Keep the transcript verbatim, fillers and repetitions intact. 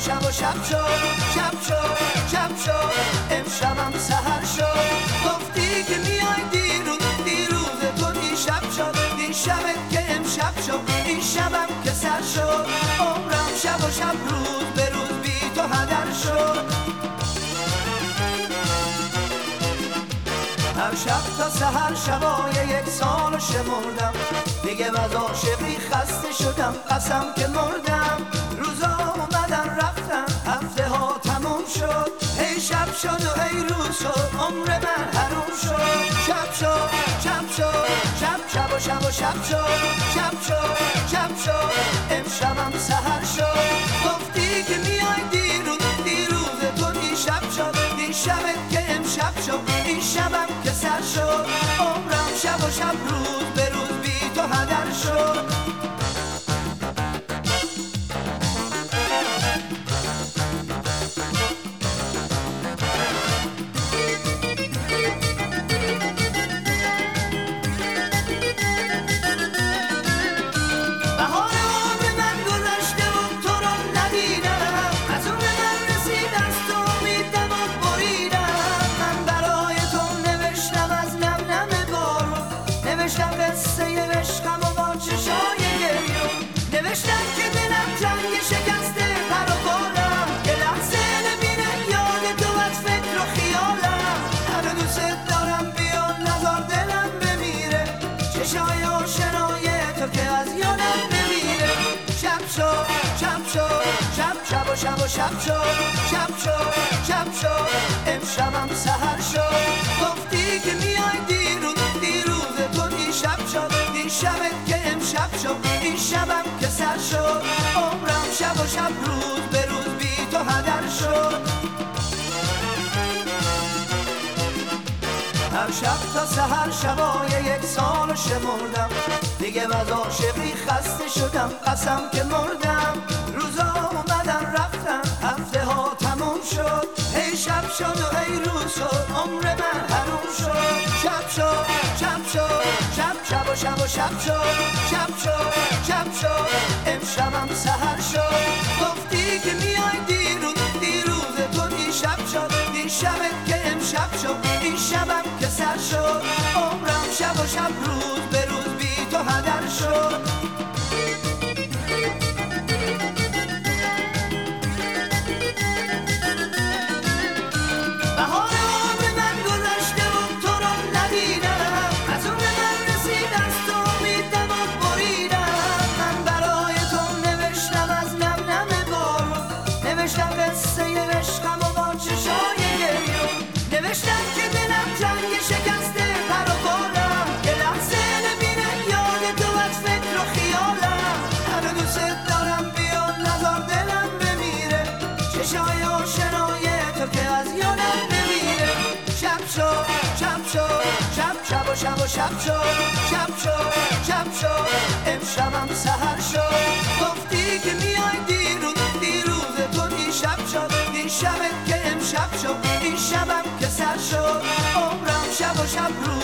شب و شب شد شب شد شب شد امشبم سحر شد گفتی که میای دیروز دیروز تو دیشب شد دیشبت که امشب شد این شبم که سر شد عمرم شب و شب روز به روز بی تو هدر شد هر شب تا سحر شبای یک سال شمردم دیگه از عاشقی خسته شدم قسم که مردم روزا اومدن رفتن هفته ها تموم شد هی شب شد و هی روز شد عمر من حروم شد شب شد شب شد شب شب و شب و شب شد شب شد شب شد امشبم سحر شد گفتی که میای دیروز دیروز تو دیشب شد دیشبت که امشب شد این شبم که سر شد عمرم شب و شب روز به روز بی تو هدر شد نوشتم قصه عشقم و با چشای گریون نوشتم که دلم جنگ شکسته پر و بالم یه لحظه نبینه یاد تو از فکر و خیالم همه دوست دارم بیا نزار دلم بمیره چشای آشنای تو که از یادم بمیره شب شد شب شد شب شب و شب و شب شد شب شد شب شد امشبم سحر شد گفتی که میای دیروز دیروز تو دیشب شد دیشبت که امشب شد این شبم که سر شد عمرم شب و شب روز به روز بی تو هدر شد هر شب تا سحر شبای یک سال شمردم دیگه از عاشقی خسته شدم قسم که مردم روزا اومدن رفتن هفته ها تموم شد هی شب شد و هی روز شد عمر من حروم شد شب شد شب شد شب شب و شب و شب شد شب شد شب شد امشبم سحر شد گفتی که میای دیروز دیروز تو دیشب شد دیشبت که امشب شد این شبم که سر شد عمرم شب و شب روز به روز بی تو هدر شد نوشتم قصه عشقم و با چشای گریون نوشتم که دلم جنگ شکسته پر و بالم یه لحظه نبینه یاد تو از فکر و خیالم همه دوست دارم بیا نزار دلم بمیره چشای آشنای تو که از یادم بمیره شب شد شب شد شب شب و شب و شب شد شب شد شب شد امشبم سحر شد گفتی که میای دیروز دیروز تو دیشب شد دیشبت که امشب شد این شبم که سر شد عمرم شب و شب روز